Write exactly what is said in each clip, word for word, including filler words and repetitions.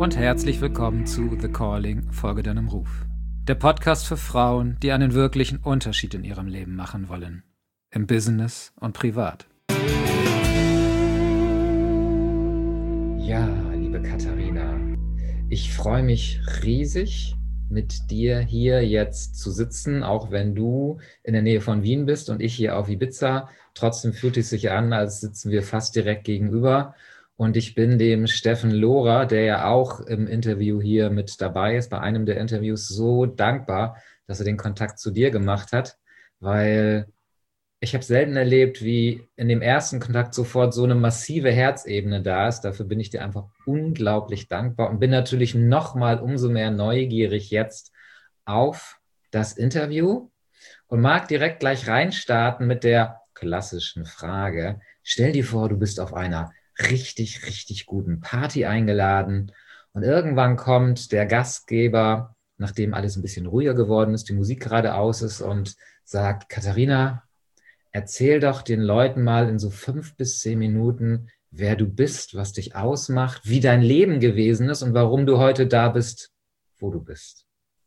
und herzlich willkommen zu The Calling, Folge deinem Ruf. Der Podcast für Frauen, die einen wirklichen Unterschied in ihrem Leben machen wollen. Im Business und privat. Ja, liebe Katharina, ich freue mich riesig, mit dir hier jetzt zu sitzen, auch wenn du in der Nähe von Wien bist und ich hier auf Ibiza. Trotzdem fühlt es sich an, als sitzen wir fast direkt gegenüber. Und ich bin dem Steffen Lohrer, der ja auch im Interview hier mit dabei ist, bei einem der Interviews, so dankbar, dass er den Kontakt zu dir gemacht hat, weil ich habe selten erlebt, wie in dem ersten Kontakt sofort so eine massive Herzebene da ist. Dafür bin ich dir einfach unglaublich dankbar und bin natürlich nochmal umso mehr neugierig jetzt auf das Interview und mag direkt gleich reinstarten mit der klassischen Frage. Stell dir vor, du bist auf einer richtig, richtig guten Party eingeladen und irgendwann kommt der Gastgeber, nachdem alles ein bisschen ruhiger geworden ist, die Musik gerade aus ist und sagt, Katharina, erzähl doch den Leuten mal in so fünf bis zehn Minuten, wer du bist, was dich ausmacht, wie dein Leben gewesen ist und warum du heute da bist, wo du bist.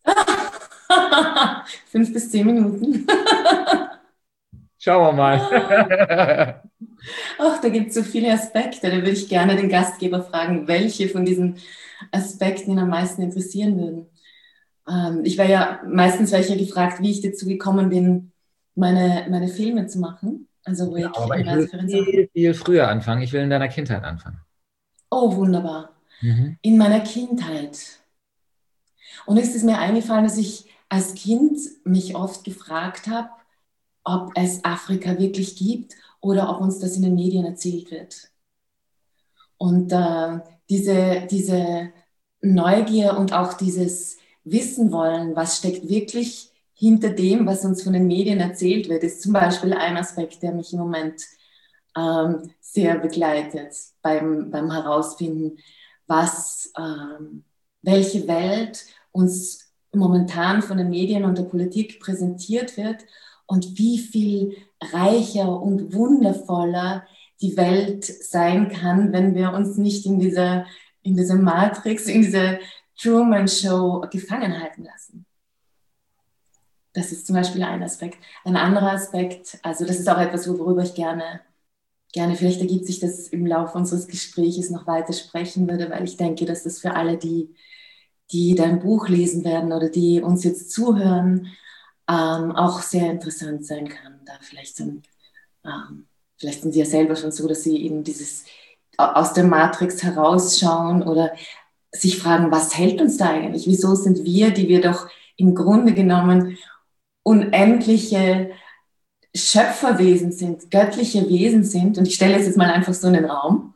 Fünf bis zehn Minuten. Schauen wir mal. Ach, da gibt es so viele Aspekte. Da würde ich gerne den Gastgeber fragen, welche von diesen Aspekten ihn am meisten interessieren würden. Ähm, ich war ja, meistens war ich ja gefragt, wie ich dazu gekommen bin, meine, meine Filme zu machen. Also wo Ja, ich, aber ich will viel, viel früher anfangen. Ich will in deiner Kindheit anfangen. Oh, wunderbar. Mhm. In meiner Kindheit. Und es ist mir eingefallen, dass ich als Kind mich oft gefragt habe, ob es Afrika wirklich gibt oder ob uns das in den Medien erzählt wird. Und äh, diese, diese Neugier und auch dieses Wissen wollen, was steckt wirklich hinter dem, was uns von den Medien erzählt wird, ist zum Beispiel ein Aspekt, der mich im Moment ähm, sehr begleitet beim, beim Herausfinden, was, ähm, welche Welt uns momentan von den Medien und der Politik präsentiert wird und wie viel reicher und wundervoller die Welt sein kann, wenn wir uns nicht in dieser, in dieser Matrix, in dieser Truman-Show gefangen halten lassen. Das ist zum Beispiel ein Aspekt. Ein anderer Aspekt, also das ist auch etwas, worüber ich gerne, gerne, vielleicht ergibt sich das im Laufe unseres Gesprächs noch weiter sprechen würde, weil ich denke, dass das für alle, die, die dein Buch lesen werden oder die uns jetzt zuhören, ähm, auch sehr interessant sein kann. Da vielleicht, so, ähm, vielleicht sind sie ja selber schon so, dass sie eben dieses aus der Matrix herausschauen oder sich fragen, was hält uns da eigentlich? Wieso sind wir, die wir doch im Grunde genommen unendliche Schöpferwesen sind, göttliche Wesen sind, und ich stelle es jetzt mal einfach so in den Raum.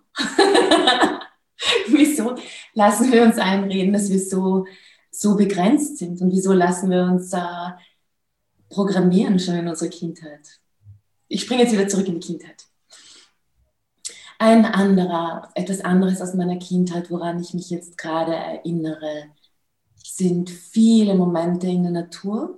Wieso lassen wir uns einreden, dass wir so, so begrenzt sind und wieso lassen wir uns äh, programmieren schon in unserer Kindheit? Ich springe jetzt wieder zurück in die Kindheit. Ein anderer, etwas anderes aus meiner Kindheit, woran ich mich jetzt gerade erinnere, sind viele Momente in der Natur.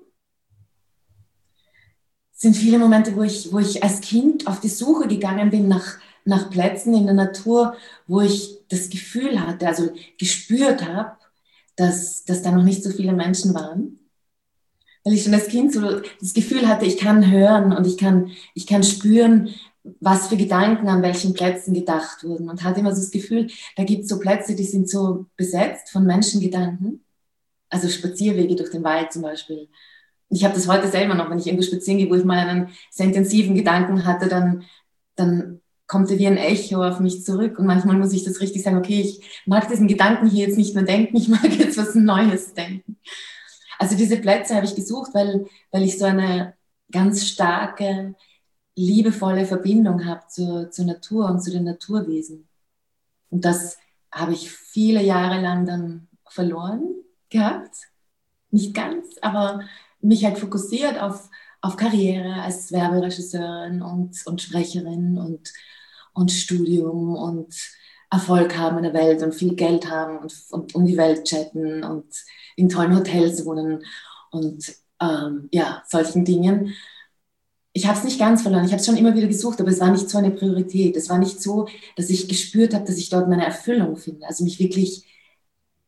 Sind viele Momente, wo ich, wo ich als Kind auf die Suche gegangen bin nach, nach Plätzen in der Natur, wo ich das Gefühl hatte, also gespürt habe, dass, dass da noch nicht so viele Menschen waren. Weil ich schon als Kind so das Gefühl hatte, ich kann hören und ich kann, ich kann spüren, was für Gedanken an welchen Plätzen gedacht wurden. Und hatte immer so das Gefühl, da gibt es so Plätze, die sind so besetzt von Menschengedanken. Also Spazierwege durch den Wald zum Beispiel. Ich habe das heute selber noch, wenn ich irgendwo spazieren gehe, wo ich mal einen sehr intensiven Gedanken hatte, dann, dann kommt er wie ein Echo auf mich zurück. Und manchmal muss ich das richtig sagen, okay, ich mag diesen Gedanken hier jetzt nicht mehr denken, ich mag jetzt was Neues denken. Also diese Plätze habe ich gesucht, weil, weil ich so eine ganz starke, liebevolle Verbindung habe zur, zur Natur und zu den Naturwesen. Und das habe ich viele Jahre lang dann verloren gehabt. Nicht ganz, aber mich halt fokussiert auf, auf Karriere als Werberegisseurin und, und Sprecherin und, und Studium und Erfolg haben in der Welt und viel Geld haben und, und um die Welt chatten und in tollen Hotels wohnen und ähm, ja, solchen Dingen. Ich habe es nicht ganz verloren, ich habe es schon immer wieder gesucht, aber es war nicht so eine Priorität. Es war nicht so, dass ich gespürt habe, dass ich dort meine Erfüllung finde. Also mich wirklich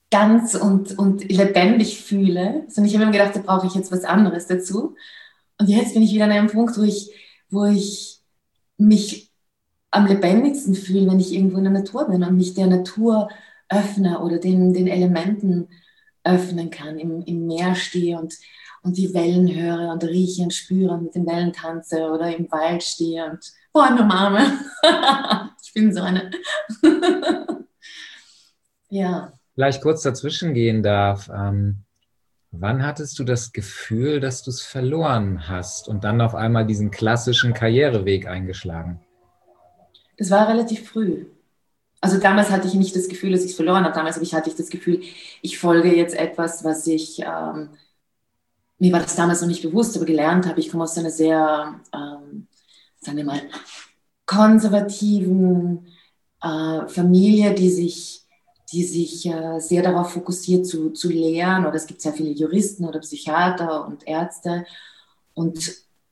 ganz und, und lebendig fühle. Sondern ich habe mir gedacht, da brauche ich jetzt was anderes dazu. Und jetzt bin ich wieder an einem Punkt, wo ich, wo ich mich am lebendigsten fühle, wenn ich irgendwo in der Natur bin und mich der Natur öffne oder den, den Elementen öffnen kann, im, im Meer stehe und, und die Wellen höre und rieche und spüre und mit den Wellen tanze oder im Wald stehe und Bäume umarme. Ich bin so eine. Ja. Vielleicht kurz dazwischen gehen darf. Ähm, wann hattest du das Gefühl, dass du es verloren hast und dann auf einmal diesen klassischen Karriereweg eingeschlagen? Das war relativ früh. Also damals hatte ich nicht das Gefühl, dass ich es verloren habe. Damals hatte ich das Gefühl, ich folge jetzt etwas, was ich, ähm, mir war das damals noch nicht bewusst, aber gelernt habe. Ich komme aus einer sehr, ähm, sagen wir mal, konservativen äh, Familie, die sich, die sich äh, sehr darauf fokussiert zu, zu lehren. Oder es gibt sehr viele Juristen oder Psychiater und Ärzte. Und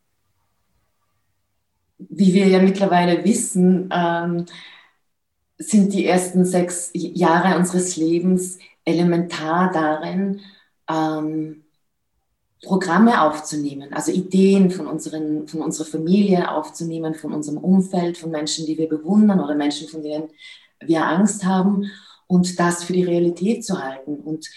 wie wir ja mittlerweile wissen, ähm, sind die ersten sechs Jahre unseres Lebens elementar darin, ähm, Programme aufzunehmen, also Ideen von, unseren, von unserer Familie aufzunehmen, von unserem Umfeld, von Menschen, die wir bewundern oder Menschen, von denen wir Angst haben und das für die Realität zu halten und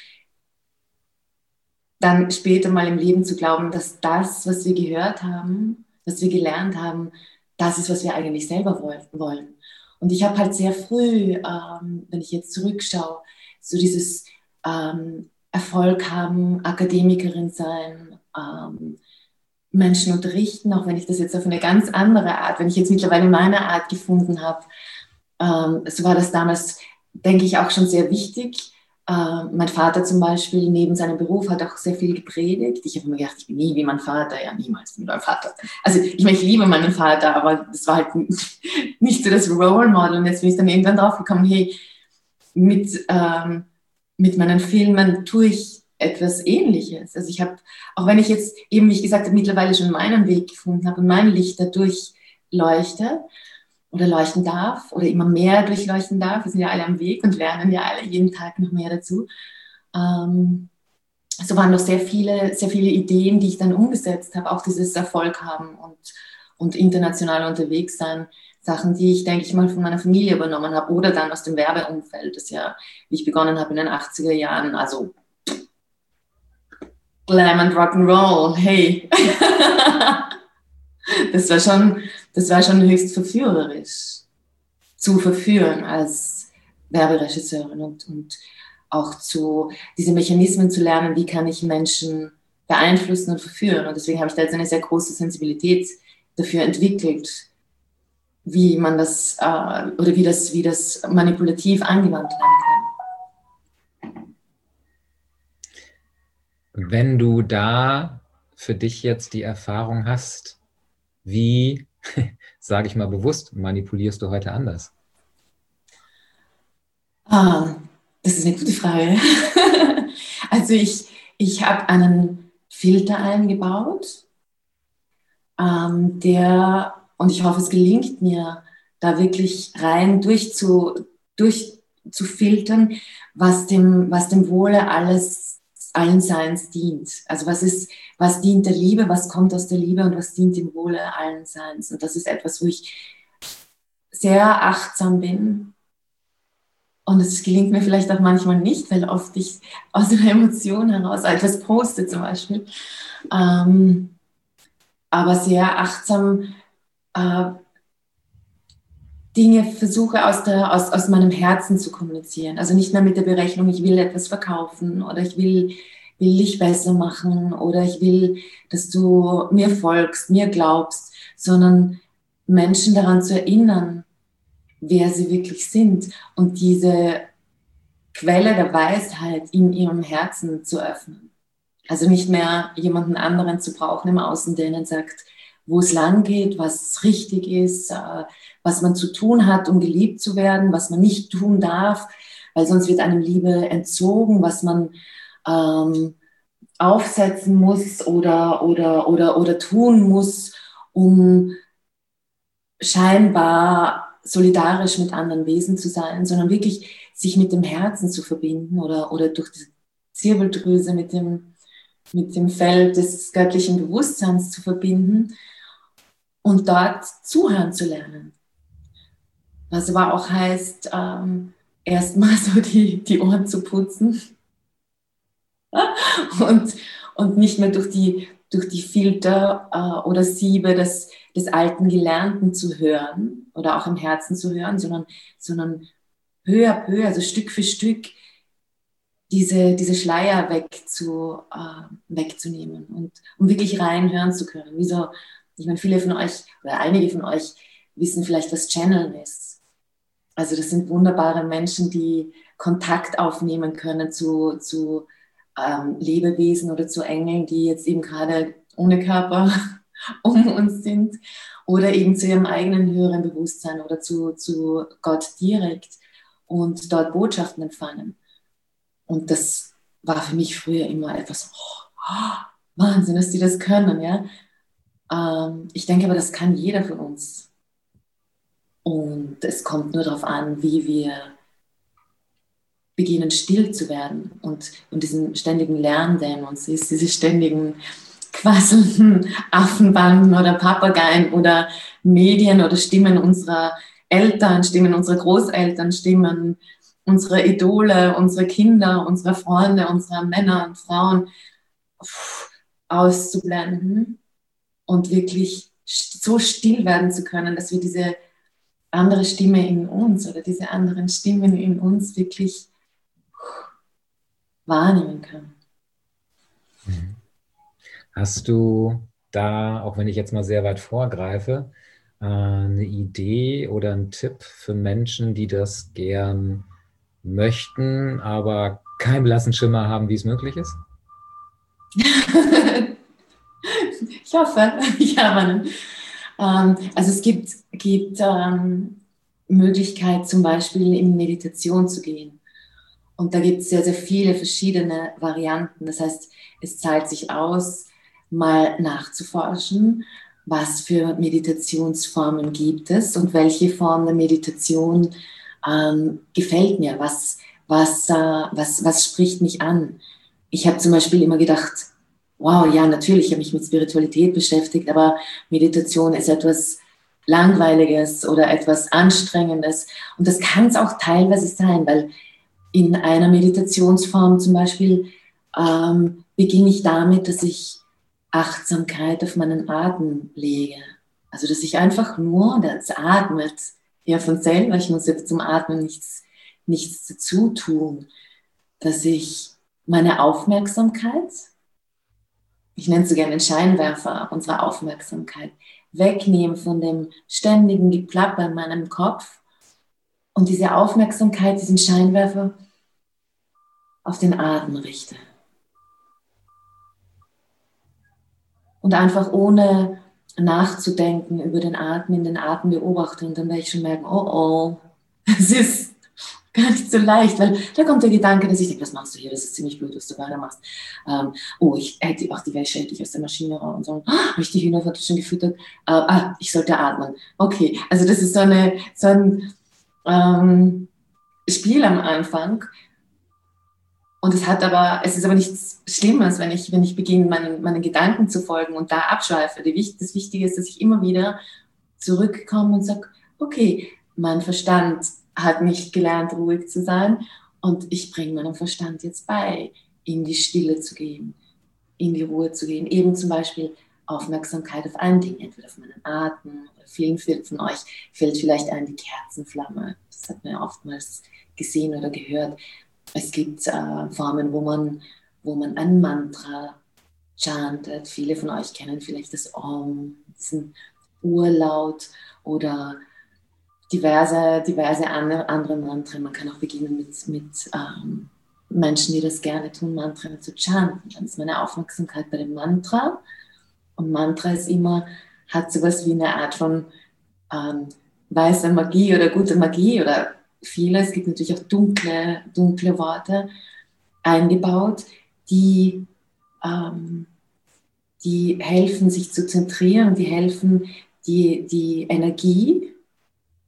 dann später mal im Leben zu glauben, dass das, was wir gehört haben, was wir gelernt haben, das ist, was wir eigentlich selber wollen. Und ich habe halt sehr früh, ähm, wenn ich jetzt zurückschaue, so dieses ähm, Erfolg haben, Akademikerin sein, ähm, Menschen unterrichten, auch wenn ich das jetzt auf eine ganz andere Art, wenn ich jetzt mittlerweile meine Art gefunden habe, ähm, so war das damals, denke ich, auch schon sehr wichtig. Äh, mein Vater zum Beispiel neben seinem Beruf hat auch sehr viel gepredigt. Ich habe mir gedacht, ich bin nie wie mein Vater, ja niemals wie mein Vater. Also ich meine, ich liebe meinen Vater, aber das war halt nicht so das Role Model. Und jetzt bin ich dann irgendwann drauf gekommen, hey, mit, ähm, mit meinen Filmen tue ich etwas Ähnliches. Also ich habe, auch wenn ich jetzt eben, wie ich gesagt habe, mittlerweile schon meinen Weg gefunden habe und mein Licht dadurch leuchte, oder leuchten darf oder immer mehr durchleuchten darf. Wir sind ja alle am Weg und lernen ja alle jeden Tag noch mehr dazu. Ähm, so waren noch sehr viele, sehr viele Ideen, die ich dann umgesetzt habe, auch dieses Erfolg haben und, und international unterwegs sein. Sachen, die ich, denke ich mal, von meiner Familie übernommen habe oder dann aus dem Werbeumfeld, das ja, wie ich begonnen habe in den achtziger Jahren, also Glam and Rock'n'Roll, hey. Das war schon, das war schon höchst verführerisch, zu verführen als Werberegisseurin und, und auch zu, diese Mechanismen zu lernen, wie kann ich Menschen beeinflussen und verführen. Und deswegen habe ich da jetzt eine sehr große Sensibilität dafür entwickelt, wie man das, äh, oder wie das, wie das manipulativ angewandt werden kann. Wenn du da für dich jetzt die Erfahrung hast, wie, sage ich mal bewusst, manipulierst du heute anders? Ah, das ist eine gute Frage. Also ich, ich habe einen Filter eingebaut, ähm, der, und ich hoffe, es gelingt mir, da wirklich rein durchzu, durchzufiltern, was dem, was dem Wohle alles allen Seins dient. Also was ist, was dient der Liebe, was kommt aus der Liebe und was dient dem Wohle allen Seins. Und das ist etwas, wo ich sehr achtsam bin. Und es gelingt mir vielleicht auch manchmal nicht, weil oft ich aus einer Emotion heraus etwas poste zum Beispiel. Ähm, aber sehr achtsam äh, Dinge versuche aus, der, aus, aus meinem Herzen zu kommunizieren. Also nicht mehr mit der Berechnung, ich will etwas verkaufen oder ich will, will dich besser machen oder ich will, dass du mir folgst, mir glaubst, sondern Menschen daran zu erinnern, wer sie wirklich sind und diese Quelle der Weisheit in ihrem Herzen zu öffnen. Also nicht mehr jemanden anderen zu brauchen im Außen, der ihnen sagt, wo es lang geht, was richtig ist, was man zu tun hat, um geliebt zu werden, was man nicht tun darf, weil sonst wird einem Liebe entzogen, was man ähm, aufsetzen muss oder, oder, oder, oder tun muss, um scheinbar solidarisch mit anderen Wesen zu sein, sondern wirklich sich mit dem Herzen zu verbinden oder, oder durch die Zirbeldrüse mit dem, mit dem Feld des göttlichen Bewusstseins zu verbinden und dort zuhören zu lernen. Was aber auch heißt, ähm, erstmal so die, die Ohren zu putzen und, und nicht mehr durch die, durch die Filter äh, oder Siebe des, des alten Gelernten zu hören oder auch im Herzen zu hören, sondern, sondern peu à peu, also Stück für Stück, diese, diese Schleier wegzu, äh, wegzunehmen und um wirklich reinhören zu können. Wie so, ich meine, viele von euch oder einige von euch wissen vielleicht, was Channeln ist. Also das sind wunderbare Menschen, die Kontakt aufnehmen können zu, zu ähm, Lebewesen oder zu Engeln, die jetzt eben gerade ohne Körper um uns sind oder eben zu ihrem eigenen höheren Bewusstsein oder zu, zu Gott direkt und dort Botschaften empfangen. Und das war für mich früher immer etwas, oh, Wahnsinn, dass die das können. Ja? Ähm, ich denke aber, das kann jeder von uns. Und es kommt nur darauf an, wie wir beginnen, still zu werden und, und diesen ständigen Lerndämons, diese ständigen quasselnden Affenbanden oder Papageien oder Medien oder Stimmen unserer Eltern, Stimmen unserer Großeltern, Stimmen unserer Idole, unserer Kinder, unserer Freunde, unserer Männer und Frauen auszublenden und wirklich so still werden zu können, dass wir diese andere Stimme in uns oder diese anderen Stimmen in uns wirklich wahrnehmen können. Hast du da, auch wenn ich jetzt mal sehr weit vorgreife, eine Idee oder einen Tipp für Menschen, die das gern möchten, aber keinen blassen Schimmer haben, wie es möglich ist? Ich hoffe, ich habe einen. Ähm, also es gibt, gibt ähm, Möglichkeit, zum Beispiel in Meditation zu gehen. Und da gibt es sehr, sehr viele verschiedene Varianten. Das heißt, es zahlt sich aus, mal nachzuforschen, was für Meditationsformen gibt es und welche Form der Meditation ähm, gefällt mir, was, was, äh, was, was spricht mich an. Ich habe zum Beispiel immer gedacht, wow, ja, natürlich habe ich mich mit Spiritualität beschäftigt, aber Meditation ist etwas Langweiliges oder etwas Anstrengendes. Und das kann es auch teilweise sein, weil in einer Meditationsform zum Beispiel ähm, beginne ich damit, dass ich Achtsamkeit auf meinen Atem lege. Also, dass ich einfach nur, das atmet ja von selber, ich muss jetzt zum Atmen nichts, nichts dazu tun, dass ich meine Aufmerksamkeit, ich nenne es so gerne den Scheinwerfer unserer Aufmerksamkeit, wegnehme von dem ständigen Geplapper in meinem Kopf und diese Aufmerksamkeit, diesen Scheinwerfer auf den Atem richte. Und einfach ohne nachzudenken über den Atem, in den Atem beobachte und dann werde ich schon merken, oh oh, es ist gar nicht so leicht, weil da kommt der Gedanke, dass ich denke, was machst du hier, das ist ziemlich blöd, was du gerade machst. Ähm, oh, ich hätte auch die Wäsche hätte ich aus der Maschine raus und so, ah, habe ich die Hühner schon gefüttert? Äh, ah, ich sollte atmen. Okay, also das ist so, eine, so ein ähm, Spiel am Anfang. Und es hat aber, es ist aber nichts Schlimmes, wenn ich, wenn ich beginne, meinen, meinen Gedanken zu folgen und da abschweife. Das Wichtige ist, dass ich immer wieder zurückkomme und sage, okay, mein Verstand hat nicht gelernt, ruhig zu sein und ich bringe meinem Verstand jetzt bei, in die Stille zu gehen, in die Ruhe zu gehen. Eben zum Beispiel Aufmerksamkeit auf ein Ding, entweder auf meinen Atem oder vielen, vielen von euch fällt vielleicht ein die Kerzenflamme. Das hat man ja oftmals gesehen oder gehört. Es gibt äh, Formen, wo man, wo man ein Mantra chantet. Viele von euch kennen vielleicht das Om, diesen Urlaut oder diverse, diverse andere, andere Mantren. Man kann auch beginnen mit, mit ähm, Menschen, die das gerne tun, Mantren zu chanten. Dann ist meine Aufmerksamkeit bei dem Mantra. Und Mantra ist immer, hat sowas wie eine Art von ähm, weißer Magie oder gute Magie oder viele, es gibt natürlich auch dunkle, dunkle Worte eingebaut, die, ähm, die helfen, sich zu zentrieren und die helfen, die, die Energie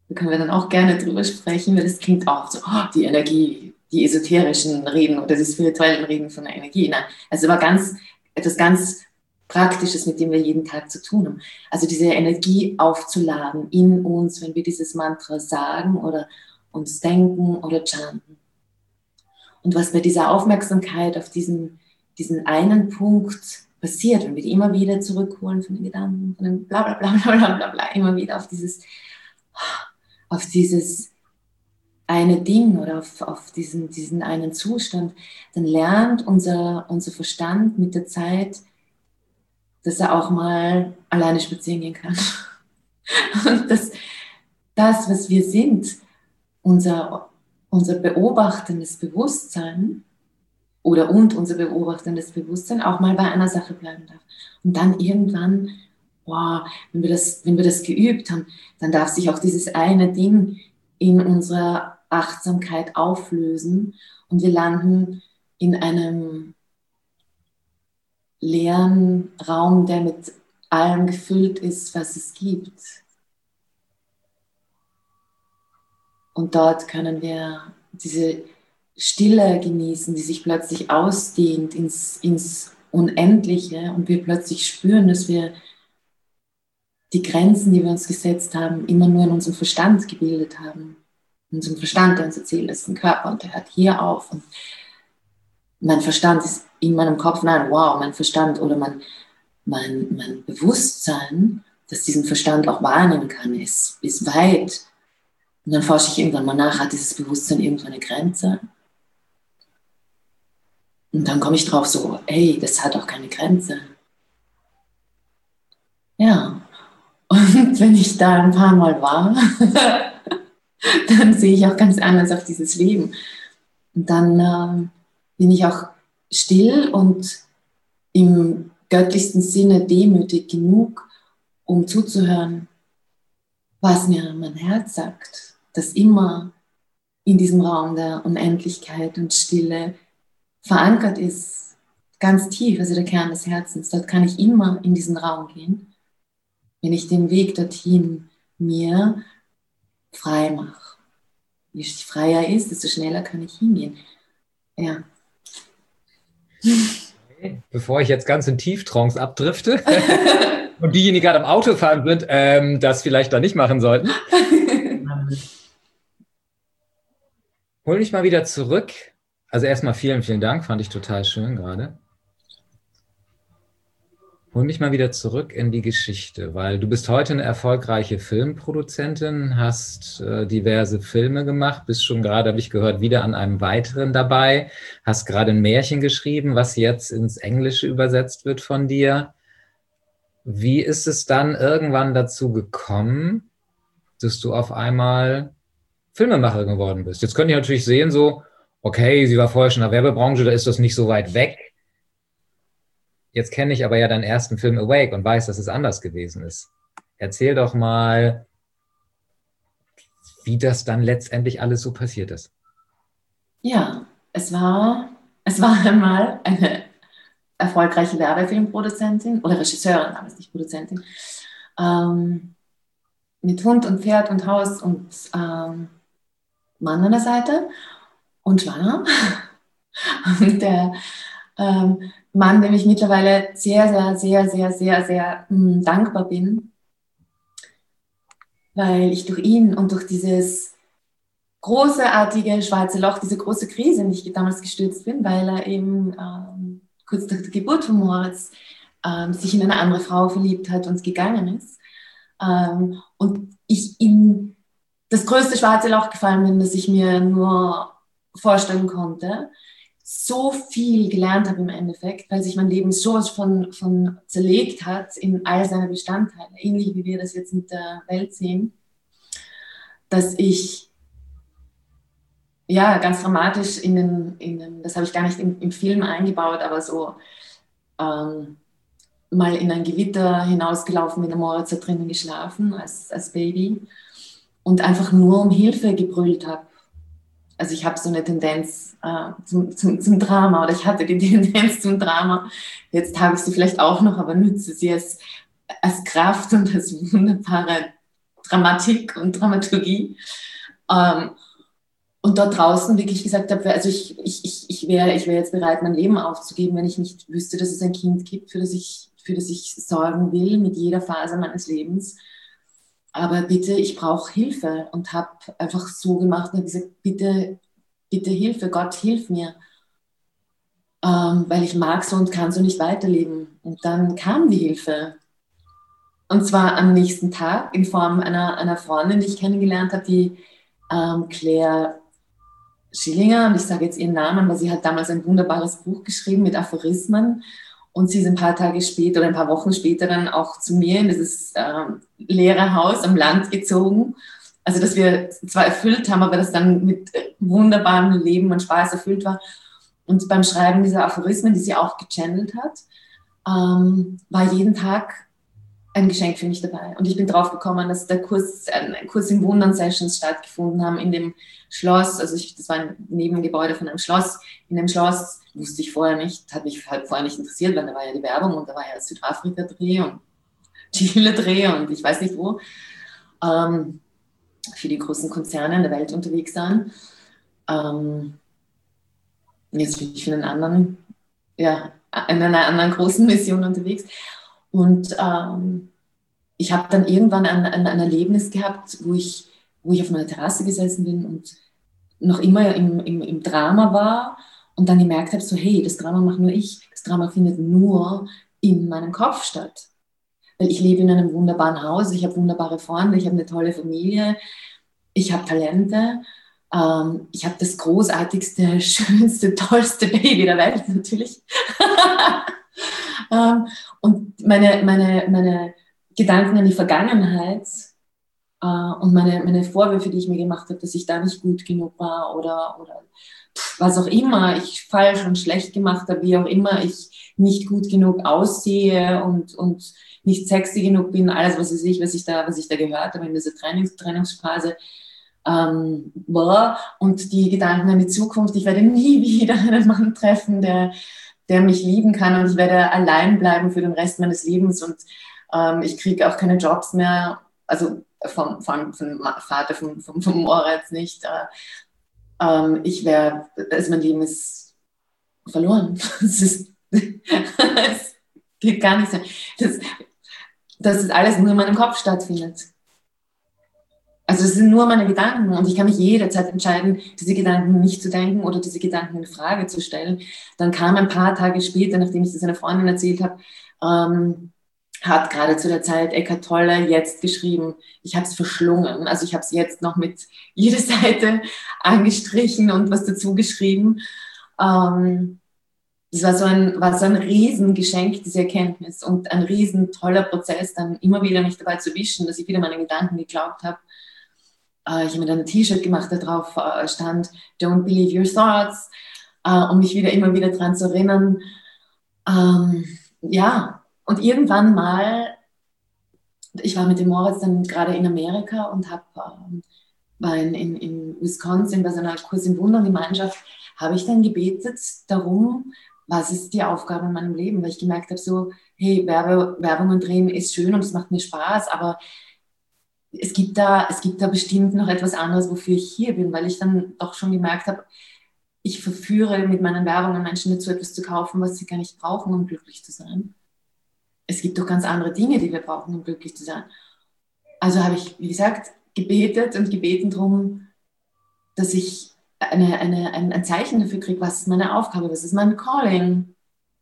Da können wir dann auch gerne drüber sprechen, weil das klingt auch so, oh, die Energie, die esoterischen Reden oder die spirituellen Reden von der Energie. Nein, also war ganz, etwas ganz Praktisches, mit dem wir jeden Tag zu tun haben. Also diese Energie aufzuladen in uns, wenn wir dieses Mantra sagen oder uns denken oder chanten. Und was bei dieser Aufmerksamkeit auf diesen, diesen einen Punkt passiert, wenn wir die immer wieder zurückholen von den Gedanken, von dem bla bla bla bla bla bla, bla immer wieder auf dieses, auf dieses eine Ding oder auf, auf diesen, diesen einen Zustand, dann lernt unser, unser Verstand mit der Zeit, dass er auch mal alleine spazieren gehen kann. Und dass das, was wir sind, unser, unser beobachtendes Bewusstsein oder und unser beobachtendes Bewusstsein auch mal bei einer Sache bleiben darf. Und dann irgendwann, wow, wenn wir das, wenn wir das geübt haben, dann darf sich auch dieses eine Ding in unserer Achtsamkeit auflösen und wir landen in einem leeren Raum, der mit allem gefüllt ist, was es gibt. Und dort können wir diese Stille genießen, die sich plötzlich ausdehnt ins, ins Unendliche und wir plötzlich spüren, dass wir die Grenzen, die wir uns gesetzt haben, immer nur in unserem Verstand gebildet haben. In unserem Verstand, der uns erzählt, das ist ein Körper und der hört hier auf. Und mein Verstand ist in meinem Kopf, nein, wow, mein Verstand oder mein, mein, mein Bewusstsein, das diesen Verstand auch wahrnehmen kann, ist, ist weit. Und dann forsche ich irgendwann mal nach, hat dieses Bewusstsein irgendwo eine Grenze? Und dann komme ich drauf so, ey, das hat auch keine Grenze. Ja, und wenn ich da ein paar Mal war, dann sehe ich auch ganz anders auf dieses Leben. Und dann äh, bin ich auch still und im göttlichsten Sinne demütig genug, um zuzuhören, was mir mein Herz sagt, das immer in diesem Raum der Unendlichkeit und Stille verankert ist, ganz tief, also der Kern des Herzens. Dort kann ich immer in diesen Raum gehen, wenn ich den Weg dorthin mir frei mache. Je freier ist, desto schneller kann ich hingehen. Ja. Bevor ich jetzt ganz in Tieftrance abdrifte und diejenigen, die gerade am Autofahren sind, ähm, das vielleicht da nicht machen sollten. Hol mich mal wieder zurück. Also erstmal vielen, vielen Dank, fand ich total schön gerade. Hol mich mal wieder zurück in die Geschichte, weil du bist heute eine erfolgreiche Filmproduzentin, hast äh, diverse Filme gemacht, bist schon gerade, habe ich gehört, wieder an einem weiteren dabei, hast gerade ein Märchen geschrieben, was jetzt ins Englische übersetzt wird von dir. Wie ist es dann irgendwann dazu gekommen, dass du auf einmal Filmemacher geworden bist? Jetzt könnt ihr natürlich sehen, so, okay, sie war vorher schon in der Werbebranche, da ist das nicht so weit weg. Jetzt kenne ich aber ja deinen ersten Film Awake und weiß, dass es anders gewesen ist. Erzähl doch mal, wie das dann letztendlich alles so passiert ist. Ja, es war, es war einmal eine erfolgreiche Werbefilmproduzentin oder Regisseurin, aber nicht Produzentin, ähm, mit Hund und Pferd und Haus und ähm, Mann an der Seite und schwanger. Und der ähm, Mann, dem ich mittlerweile sehr, sehr, sehr, sehr, sehr, sehr mh, dankbar bin, weil ich durch ihn und durch dieses großartige schwarze Loch, diese große Krise, in die ich damals gestürzt bin, weil er eben ähm, kurz nach der Geburt von Moritz ähm, sich in eine andere Frau verliebt hat und gegangen ist. Ähm, und ich in das größte schwarze Loch gefallen bin, das ich mir nur vorstellen konnte. So viel gelernt habe im Endeffekt, weil sich mein Leben sowas von, von zerlegt hat in all seine Bestandteile, ähnlich wie wir das jetzt mit der Welt sehen, dass ich ja ganz dramatisch in den, in den das habe ich gar nicht im, im Film eingebaut, aber so ähm, mal in ein Gewitter hinausgelaufen, mit der Moritz hat drinnen geschlafen als, als Baby und einfach nur um Hilfe gebrüllt habe. Also ich habe so eine Tendenz äh, zum, zum, zum Drama oder ich hatte die Tendenz zum Drama. Jetzt habe ich sie vielleicht auch noch, aber nütze sie als, als Kraft und als wunderbare Dramatik und Dramaturgie. Ähm, und dort draußen wirklich gesagt habe, also ich, ich, ich, ich wäre ich wär jetzt bereit, mein Leben aufzugeben, wenn ich nicht wüsste, dass es ein Kind gibt, für das ich, für das ich sorgen will mit jeder Phase meines Lebens. Aber bitte, ich brauche Hilfe und habe einfach so gemacht und habe gesagt, bitte, bitte Hilfe, Gott, hilf mir. Ähm, weil ich mag so und kann so nicht weiterleben. Und dann kam die Hilfe. Und zwar am nächsten Tag in Form einer, einer Freundin, die ich kennengelernt habe, die ähm, Claire Schillinger, und ich sage jetzt ihren Namen, weil sie hat damals ein wunderbares Buch geschrieben mit Aphorismen. Und sie ist ein paar Tage später oder ein paar Wochen später dann auch zu mir in dieses ähm, Lehrerhaus am Land gezogen. Also, dass wir zwar erfüllt haben, aber das dann mit wunderbarem Leben und Spaß erfüllt war. Und beim Schreiben dieser Aphorismen, die sie auch gechannelt hat, ähm, war jeden Tag ein Geschenk für mich dabei. Und ich bin drauf gekommen, dass der Kurs, ein Kurs im Wundern-Sessions stattgefunden haben in dem Schloss. Also ich, das war ein Nebengebäude von einem Schloss. In dem Schloss wusste ich vorher nicht, hat mich halt vorher nicht interessiert, weil da war ja die Werbung und da war ja Südafrika-Dreh und Chile-Dreh und ich weiß nicht wo. Ähm, für die großen Konzerne in der Welt unterwegs sein. Ähm, jetzt bin ich für einen anderen, ja, in einer anderen großen Mission unterwegs. Und ähm, ich habe dann irgendwann ein, ein, ein Erlebnis gehabt, wo ich, wo ich auf meiner Terrasse gesessen bin und noch immer im, im, im Drama war und dann gemerkt habe, so hey, das Drama mache nur ich, das Drama findet nur in meinem Kopf statt. Weil ich lebe in einem wunderbaren Haus, ich habe wunderbare Freunde, ich habe eine tolle Familie, ich habe Talente, ähm, ich habe das großartigste, schönste, tollste Baby der Welt natürlich. ähm, und meine, meine, meine Gedanken an die Vergangenheit äh, und meine, meine Vorwürfe, die ich mir gemacht habe, dass ich da nicht gut genug war oder, oder was auch immer ich falsch und schlecht gemacht habe, wie auch immer ich nicht gut genug aussehe und, und nicht sexy genug bin, alles, was weiß ich, was ich da, was ich da gehört habe in dieser Trainings, Trainingsphase. Ähm, und die Gedanken an die Zukunft, ich werde nie wieder einen Mann treffen, der, der mich lieben kann und ich werde allein bleiben für den Rest meines Lebens und ähm, ich kriege auch keine Jobs mehr, also vom, vom, vom Vater, vom, vom, vom Moritz nicht. Äh, ähm, ich wäre, also mein Leben ist verloren. Es ist, es geht gar nicht so. Das, dass es alles nur in meinem Kopf stattfindet. Also es sind nur meine Gedanken und ich kann mich jederzeit entscheiden, diese Gedanken nicht zu denken oder diese Gedanken in Frage zu stellen. Dann kam ein paar Tage später, nachdem ich das einer Freundin erzählt habe, ähm, hat gerade zu der Zeit Eckhart Tolle jetzt geschrieben, ich habe es verschlungen. Also ich habe es jetzt noch mit jeder Seite angestrichen und was dazu geschrieben. Ähm, das war so ein, war so ein Riesengeschenk, diese Erkenntnis und ein riesen toller Prozess, dann immer wieder mich dabei zu wischen, dass ich wieder meine Gedanken geglaubt habe. Äh, ich habe mir dann ein T-Shirt gemacht, da drauf äh, stand Don't believe your thoughts, äh, um mich wieder immer wieder dran zu erinnern. Ähm, ja, und irgendwann mal, ich war mit dem Moritz dann gerade in Amerika und hab, ähm, war in, in, in Wisconsin bei so einer Kurs im Wundern-Gemeinschaft, habe ich dann gebetet darum, was ist die Aufgabe in meinem Leben, weil ich gemerkt habe, so, hey, Werbe, Werbungen drehen ist schön und es macht mir Spaß, aber es gibt da, es gibt da bestimmt noch etwas anderes, wofür ich hier bin, weil ich dann doch schon gemerkt habe, ich verführe mit meinen Werbungen Menschen dazu, etwas zu kaufen, was sie gar nicht brauchen, um glücklich zu sein. Es gibt doch ganz andere Dinge, die wir brauchen, um glücklich zu sein. Also habe ich, wie gesagt, gebetet und gebeten darum, dass ich eine, eine, ein, ein Zeichen dafür kriege, was ist meine Aufgabe, was ist mein Calling.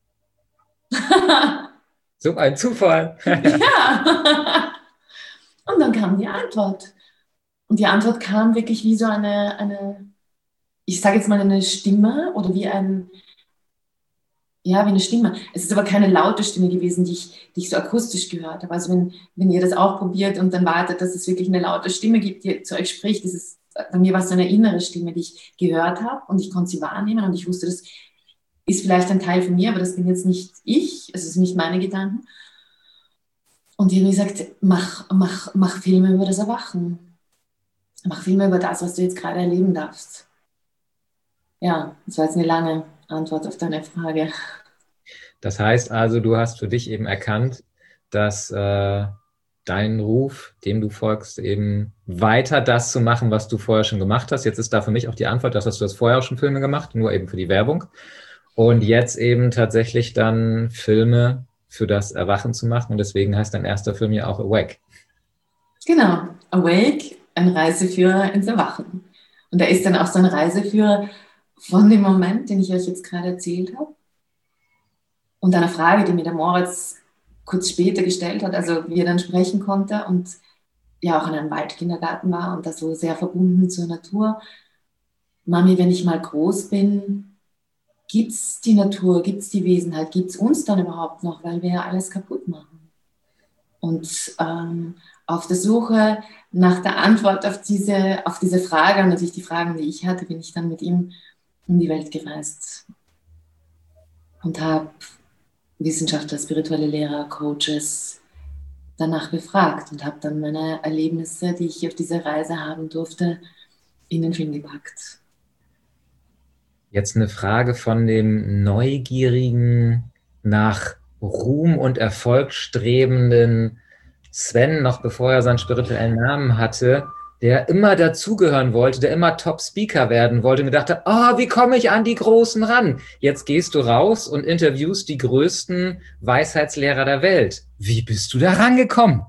So ein Zufall. Ja. Und dann kam die Antwort. Und die Antwort kam wirklich wie so eine, eine ich sage jetzt mal eine Stimme oder wie ein, ja, wie eine Stimme. Es ist aber keine laute Stimme gewesen, die ich, die ich so akustisch gehört habe. Also wenn, wenn ihr das auch probiert und dann wartet, dass es wirklich eine laute Stimme gibt, die zu euch spricht, das ist, bei mir war es so eine innere Stimme, die ich gehört habe und ich konnte sie wahrnehmen und ich wusste, das ist vielleicht ein Teil von mir, aber das bin jetzt nicht ich, es ist nicht meine Gedanken. Und die haben gesagt, mach, mach, mach Filme über das Erwachen. Mach Filme über das, was du jetzt gerade erleben darfst. Ja, das war jetzt eine lange Antwort auf deine Frage. Das heißt also, du hast für dich eben erkannt, dass äh, deinen Ruf, dem du folgst, eben weiter das zu machen, was du vorher schon gemacht hast. Jetzt ist da für mich auch die Antwort, dass du hast vorher auch schon Filme gemacht, nur eben für die Werbung. Und jetzt eben tatsächlich dann Filme für das Erwachen zu machen. Und deswegen heißt dein erster Film ja auch Awake. Genau, Awake, ein Reiseführer ins Erwachen. Und er ist dann auch so ein Reiseführer von dem Moment, den ich euch jetzt gerade erzählt habe. Und eine Frage, die mir der Moritz kurz später gestellt hat, also wie er dann sprechen konnte und ja auch in einem Waldkindergarten war und da so sehr verbunden zur Natur. Mami, wenn ich mal groß bin, gibt es die Natur, gibt es die Wesenheit, gibt es uns dann überhaupt noch, weil wir ja alles kaputt machen? Und ähm, auf der Suche nach der Antwort auf diese, auf diese Frage und natürlich die Fragen, die ich hatte, bin ich dann mit ihm um die Welt gereist und habe Wissenschaftler, spirituelle Lehrer, Coaches danach befragt und habe dann meine Erlebnisse, die ich auf dieser Reise haben durfte, in den Film gepackt. Jetzt eine Frage von dem neugierigen, nach Ruhm und Erfolg strebenden Sven, noch bevor er seinen spirituellen Namen hatte, der immer dazugehören wollte, der immer Top-Speaker werden wollte und gedacht hat, oh, wie komme ich an die Großen ran? Jetzt gehst du raus und interviewst die größten Weisheitslehrer der Welt. Wie bist du da rangekommen?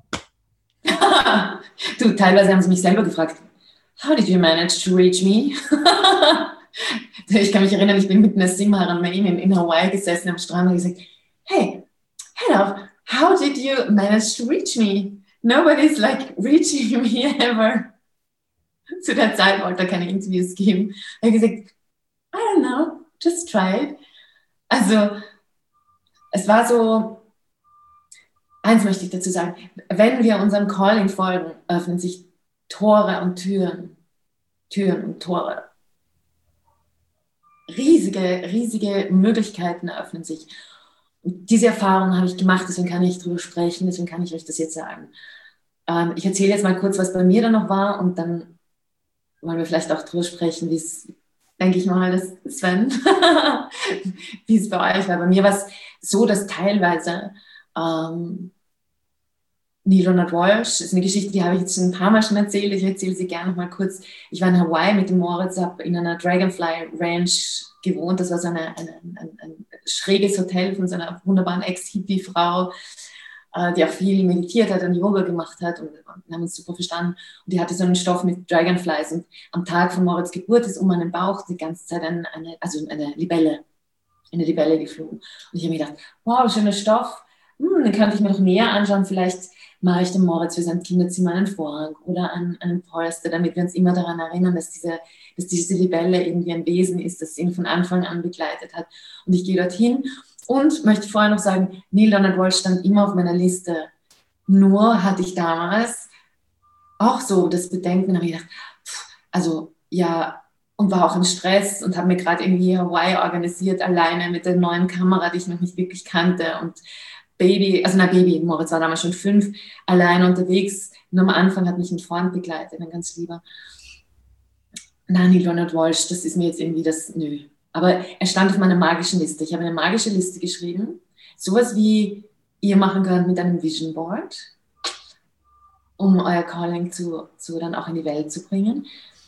Du, teilweise haben sie mich selber gefragt, how did you manage to reach me? Ich kann mich erinnern, ich bin mit Nassim Haramein in, in Hawaii gesessen am Strand und gesagt, hey, hello, how did you manage to reach me? Nobody's like reaching me ever. Zu der Zeit wollte er keine Interviews geben. Er hat gesagt, I don't know, just try it. Also, es war so, eins möchte ich dazu sagen, wenn wir unserem Calling folgen, öffnen sich Tore und Türen. Türen und Tore. Riesige, riesige Möglichkeiten eröffnen sich. Und diese Erfahrung habe ich gemacht, deswegen kann ich darüber sprechen, deswegen kann ich euch das jetzt sagen. Ähm, ich erzähle jetzt mal kurz, was bei mir dann noch war und dann wollen wir vielleicht auch darüber sprechen, wie es, denke ich mal, das Sven, wie es bei euch war. Bei mir war es so, dass teilweise ähm, Neil Donald Walsch, ist eine Geschichte, die habe ich jetzt schon ein paar Mal schon erzählt, ich erzähle sie gerne noch mal kurz. Ich war in Hawaii mit dem Moritz, habe in einer Dragonfly Ranch gewohnt, das war so eine, eine, ein, ein schräges Hotel von so einer wunderbaren Ex-Hippie-Frau, äh, die auch viel meditiert hat und Yoga gemacht hat und wir haben uns super verstanden. Und die hatte so einen Stoff mit Dragonflies und am Tag von Moritz' Geburt ist um meinen Bauch die ganze Zeit eine, eine, also eine Libelle, eine Libelle geflogen. Und ich habe mir gedacht, wow, schöner Stoff, hm, den könnte ich mir noch näher anschauen, vielleicht mache ich dem Moritz für sein Kinderzimmer einen Vorhang oder einen, einen Polster, damit wir uns immer daran erinnern, dass diese, dass diese Libelle irgendwie ein Wesen ist, das ihn von Anfang an begleitet hat. Und ich gehe dorthin und möchte vorher noch sagen, Neil Donald Walsch stand immer auf meiner Liste. Nur hatte ich damals auch so das Bedenken, habe ich gedacht, pff, also ja, und war auch im Stress und habe mir gerade irgendwie Hawaii organisiert, alleine mit der neuen Kamera, die ich noch nicht wirklich kannte und Baby, also na Baby, Moritz war damals schon fünf, allein unterwegs. Nur am Anfang hat mich ein Freund begleitet, ein ganz lieber. Nein, Neil Donald Walsch, das ist mir jetzt irgendwie das, nö. Aber er stand auf meiner magischen Liste. Ich habe eine magische Liste geschrieben. Sowas wie ihr machen könnt mit einem Vision Board, um euer Calling zu, zu dann auch in die Welt zu bringen.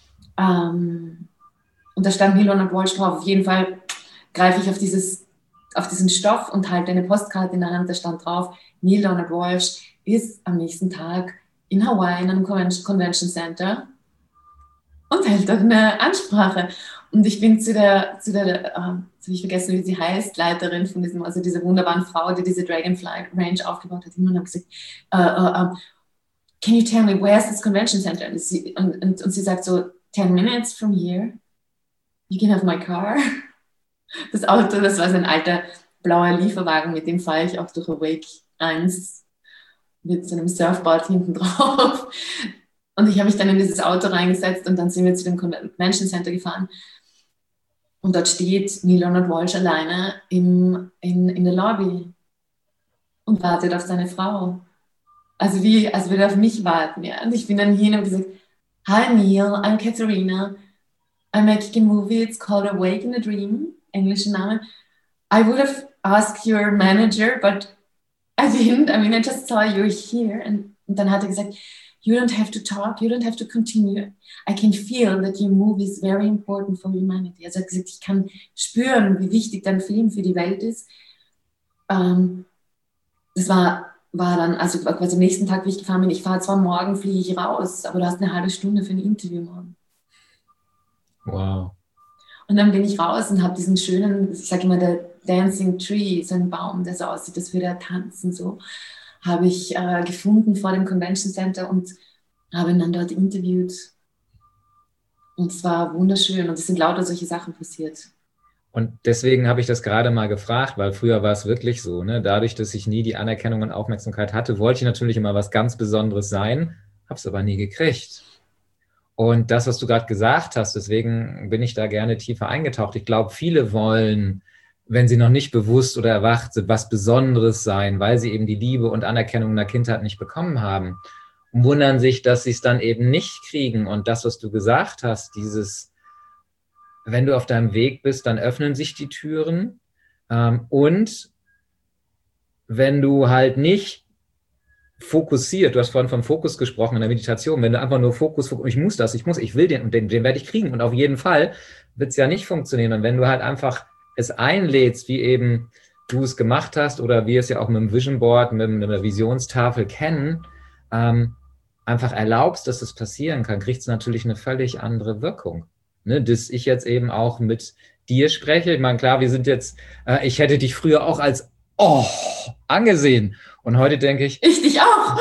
Ähm, und da stand Neil Donald Walsch drauf. Auf jeden Fall greife ich auf dieses auf diesen Stoff und halte eine Postkarte in der Hand, da stand drauf, Neil Donald Walsch ist am nächsten Tag in Hawaii in einem Convention Center und hält dort eine Ansprache. Und ich bin zu der, zu der, äh, jetzt habe ich vergessen, wie sie heißt, Leiterin von diesem, also dieser wunderbaren Frau, die diese Dragonfly Ranch aufgebaut hat, und habe gesagt, uh, uh, uh, can you tell me, where's this convention center? Und sie, und, und, und sie sagt so, ten minutes from here, you can have my car. Das Auto, das war so ein alter blauer Lieferwagen, mit dem fahre ich auch durch Awake eins mit so einem Surfboard hinten drauf. Und ich habe mich dann in dieses Auto reingesetzt und dann sind wir zu dem Convention Center gefahren. Und dort steht Neil Donald Walsch alleine im, in, in der Lobby und wartet auf seine Frau. Also wie, als würde er auf mich warten. Ja. Und ich bin dann hin und gesagt, Hi Neil, I'm Katharina. I'm making a movie, it's called Awake in a Dream. Englischer Name. I would have asked your manager, but I didn't. I mean, I just saw you're here. Und, und dann hat er gesagt, you don't have to talk, you don't have to continue. I can feel that your movie is very important for humanity. Also er hat gesagt, ich kann spüren, wie wichtig dein Film für die Welt ist. Ähm, das war, war dann, also quasi am nächsten Tag, wie ich gefahren bin, ich fahre zwar morgen, fliege ich raus, aber du hast eine halbe Stunde für ein Interview morgen. Wow. Und dann bin ich raus und habe diesen schönen, ich sage immer, der Dancing Tree, so ein Baum, der so aussieht, als würde er tanzen, so, habe ich äh, gefunden vor dem Convention Center und habe ihn dann dort interviewt. Und es war wunderschön und es sind lauter solche Sachen passiert. Und deswegen habe ich das gerade mal gefragt, weil früher war es wirklich so, ne? Dadurch, dass ich nie die Anerkennung und Aufmerksamkeit hatte, wollte ich natürlich immer was ganz Besonderes sein, habe es aber nie gekriegt. Und das, was du gerade gesagt hast, deswegen bin ich da gerne tiefer eingetaucht. Ich glaube, viele wollen, wenn sie noch nicht bewusst oder erwacht sind, was Besonderes sein, weil sie eben die Liebe und Anerkennung in der Kindheit nicht bekommen haben. Und wundern sich, dass sie es dann eben nicht kriegen. Und das, was du gesagt hast, dieses, wenn du auf deinem Weg bist, dann öffnen sich die Türen. Und wenn du halt nicht fokussiert, du hast vorhin vom Fokus gesprochen in der Meditation, wenn du einfach nur Fokus, Fokus ich muss das, ich muss, ich will den und den, den werde ich kriegen. Und auf jeden Fall wird es ja nicht funktionieren. Und wenn du halt einfach es einlädst, wie eben du es gemacht hast oder wir es ja auch mit dem Vision Board, mit, mit einer Visionstafel kennen, ähm, einfach erlaubst, dass es passieren kann, kriegt es natürlich eine völlig andere Wirkung. Ne, dass ich jetzt eben auch mit dir spreche. Ich meine, klar, wir sind jetzt, äh, ich hätte dich früher auch als oh angesehen. Und heute denke ich... Ich dich auch.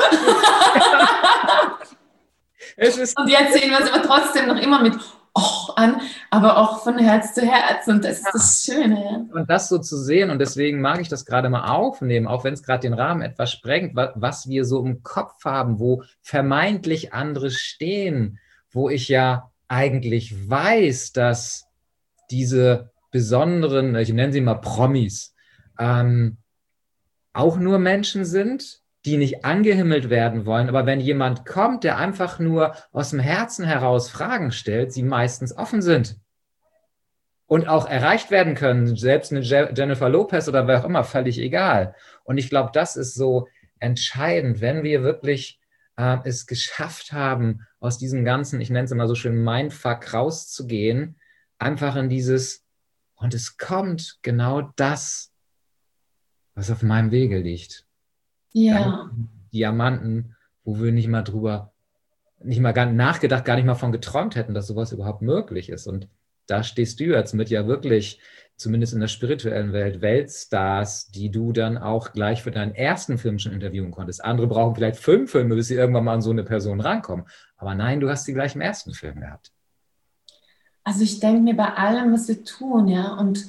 es ist und jetzt sehen wir es aber trotzdem noch immer mit oh an, aber auch von Herz zu Herz. Und das ist ja das Schöne. Und das so zu sehen, und deswegen mag ich das gerade mal aufnehmen, auch wenn es gerade den Rahmen etwas sprengt, was, was wir so im Kopf haben, wo vermeintlich andere stehen, wo ich ja eigentlich weiß, dass diese besonderen, ich nenne sie mal Promis, ähm, auch nur Menschen sind, die nicht angehimmelt werden wollen. Aber wenn jemand kommt, der einfach nur aus dem Herzen heraus Fragen stellt, sie meistens offen sind und auch erreicht werden können, selbst eine Jennifer Lopez oder wer auch immer, völlig egal. Und ich glaube, das ist so entscheidend, wenn wir wirklich äh, es geschafft haben, aus diesem ganzen, ich nenne es immer so schön, Mindfuck rauszugehen, einfach in dieses, und es kommt genau das, was auf meinem Wege liegt. Ja. Diamanten, wo wir nicht mal drüber, nicht mal gar nachgedacht, gar nicht mal von geträumt hätten, dass sowas überhaupt möglich ist. Und da stehst du jetzt mit ja wirklich, zumindest in der spirituellen Welt, Weltstars, die du dann auch gleich für deinen ersten Film schon interviewen konntest. Andere brauchen vielleicht fünf Filme, bis sie irgendwann mal an so eine Person rankommen. Aber nein, du hast sie gleich im ersten Film gehabt. Also ich denke mir bei allem, was wir tun, ja, und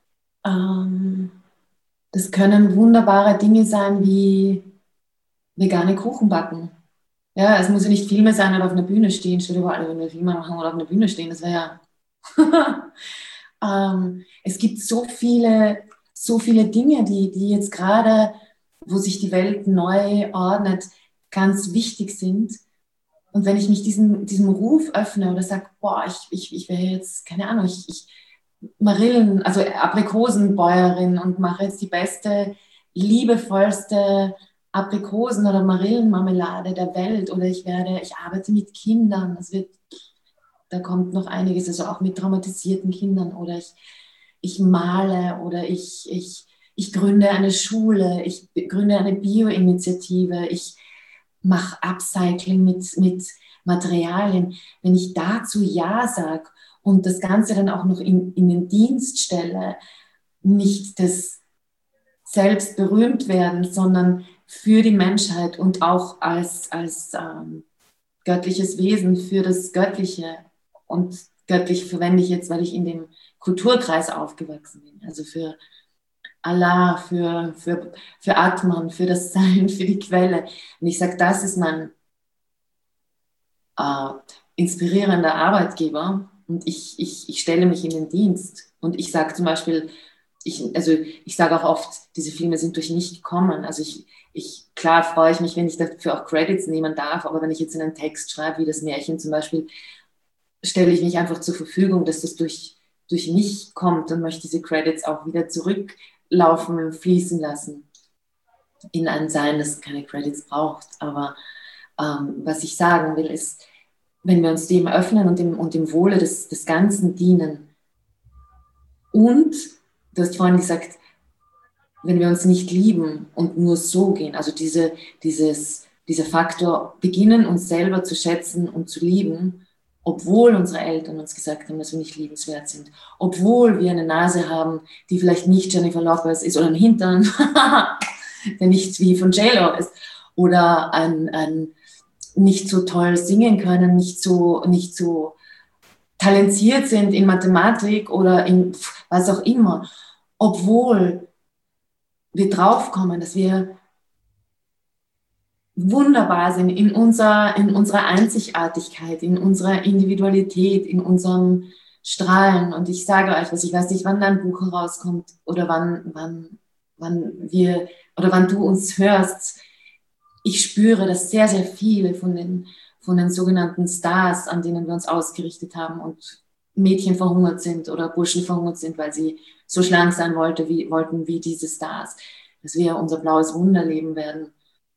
ähm, das können wunderbare Dinge sein wie vegane Kuchen backen. Ja, es muss ja nicht Filme sein oder auf einer Bühne stehen. Stell dir vor, wenn wir Filme machen oder auf einer Bühne stehen, das wäre ja... ähm, es gibt so viele, so viele Dinge, die, die jetzt gerade, wo sich die Welt neu ordnet, ganz wichtig sind. Und wenn ich mich diesem, diesem Ruf öffne oder sage, boah, ich, ich, ich wäre jetzt, keine Ahnung, ich, ich Marillen, also Aprikosenbäuerin und mache jetzt die beste, liebevollste Aprikosen- oder Marillenmarmelade der Welt oder ich werde, ich arbeite mit Kindern, das wird, da kommt noch einiges, also auch mit traumatisierten Kindern oder ich, ich male oder ich, ich, ich gründe eine Schule, ich gründe eine Bio-Initiative, ich mache Upcycling mit, mit Materialien. Wenn ich dazu Ja sage und das Ganze dann auch noch in, in den Dienst stelle, nicht das selbst berühmt werden, sondern für die Menschheit und auch als, als ähm, göttliches Wesen für das Göttliche. Und göttlich verwende ich jetzt, weil ich in dem Kulturkreis aufgewachsen bin. Also für Allah, für, für, für Atman, für das Sein, für die Quelle. Und ich sage, das ist mein äh, inspirierender Arbeitgeber. Und ich, ich, ich stelle mich in den Dienst. Und ich sage zum Beispiel, ich, also ich sage auch oft, diese Filme sind durch mich gekommen. Also ich, ich, klar freue ich mich, wenn ich dafür auch Credits nehmen darf, aber wenn ich jetzt einen Text schreibe, wie das Märchen zum Beispiel, stelle ich mich einfach zur Verfügung, dass das durch, durch mich kommt und möchte diese Credits auch wieder zurücklaufen und fließen lassen. in ein Sein, das keine Credits braucht. Aber ähm, was ich sagen will, ist, wenn wir uns dem öffnen und dem, und dem Wohle des, des Ganzen dienen und, du hast vorhin gesagt, wenn wir uns nicht lieben und nur so gehen, also diese, dieses, dieser Faktor, beginnen uns selber zu schätzen und zu lieben, obwohl unsere Eltern uns gesagt haben, dass wir nicht liebenswert sind, obwohl wir eine Nase haben, die vielleicht nicht Jennifer Lopez ist oder einen Hintern, der nicht wie von J-Lo ist, oder ein, ein nicht so toll singen können, nicht so, nicht so talentiert sind in Mathematik oder in was auch immer, obwohl wir draufkommen, dass wir wunderbar sind in, unser, in unserer Einzigartigkeit, in unserer Individualität, in unserem Strahlen. Und ich sage euch was, ich weiß nicht, wann dein Buch herauskommt oder wann, wann, wann wir oder wann du uns hörst. Ich spüre, dass sehr, sehr viele von den, von den sogenannten Stars, an denen wir uns ausgerichtet haben und Mädchen verhungert sind oder Burschen verhungert sind, weil sie so schlank sein wollte, wie, wollten wie diese Stars, dass wir unser blaues Wunder leben werden,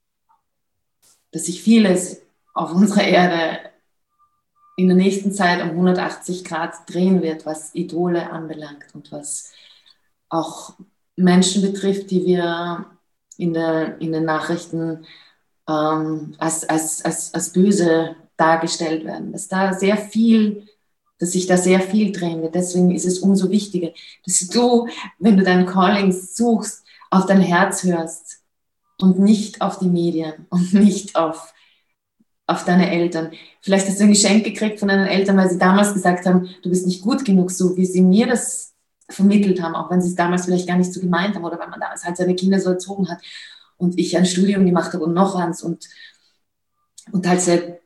dass sich vieles auf unserer Erde in der nächsten Zeit um hundertachtzig Grad drehen wird, was Idole anbelangt und was auch Menschen betrifft, die wir in, der, in den Nachrichten ähm, als, als, als, als böse dargestellt werden. Dass da sehr viel, dass sich da sehr viel drehen wird. Deswegen ist es umso wichtiger, dass du, wenn du dein Calling suchst, auf dein Herz hörst und nicht auf die Medien und nicht auf, auf deine Eltern. Vielleicht hast du ein Geschenk gekriegt von deinen Eltern, weil sie damals gesagt haben, du bist nicht gut genug, so wie sie mir das vermittelt haben, auch wenn sie es damals vielleicht gar nicht so gemeint haben oder weil man damals halt seine Kinder so erzogen hat und ich ein Studium gemacht habe und noch eins und, und halt sehr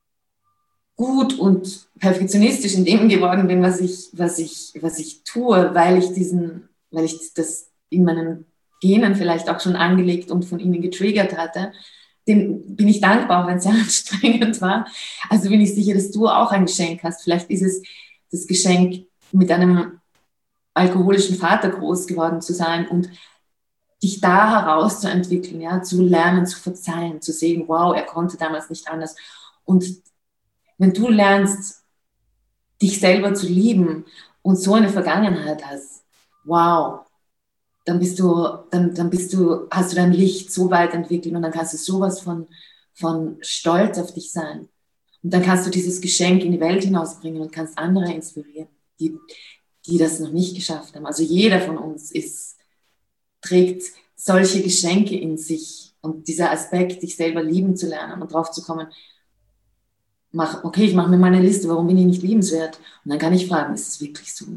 gut und perfektionistisch in dem geworden bin, was ich, was ich, was ich tue, weil ich diesen, weil ich das in meinen Genen vielleicht auch schon angelegt und von ihnen getriggert hatte, dem bin ich dankbar, wenn es sehr anstrengend war. Also bin ich sicher, dass du auch ein Geschenk hast. Vielleicht ist es das Geschenk, mit einem alkoholischen Vater groß geworden zu sein und dich da herauszuentwickeln, ja, zu lernen, zu verzeihen, zu sehen, wow, er konnte damals nicht anders. Und wenn du lernst, dich selber zu lieben und so eine Vergangenheit hast, wow, dann bist du, dann, dann bist du, hast du dein Licht so weit entwickelt und dann kannst du sowas von, von stolz auf dich sein. Und dann kannst du dieses Geschenk in die Welt hinausbringen und kannst andere inspirieren, die, die das noch nicht geschafft haben. Also jeder von uns ist, trägt solche Geschenke in sich und dieser Aspekt, dich selber lieben zu lernen und drauf zu kommen, mach, okay, ich mache mir meine Liste, warum bin ich nicht liebenswert? Und dann kann ich fragen, ist es wirklich so?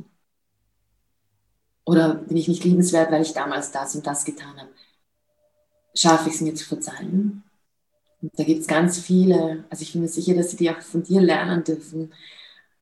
Oder bin ich nicht liebenswert, weil ich damals das und das getan habe? Schaffe ich es mir zu verzeihen? Und da gibt es ganz viele, also ich bin mir sicher, dass sie die auch von dir lernen dürfen,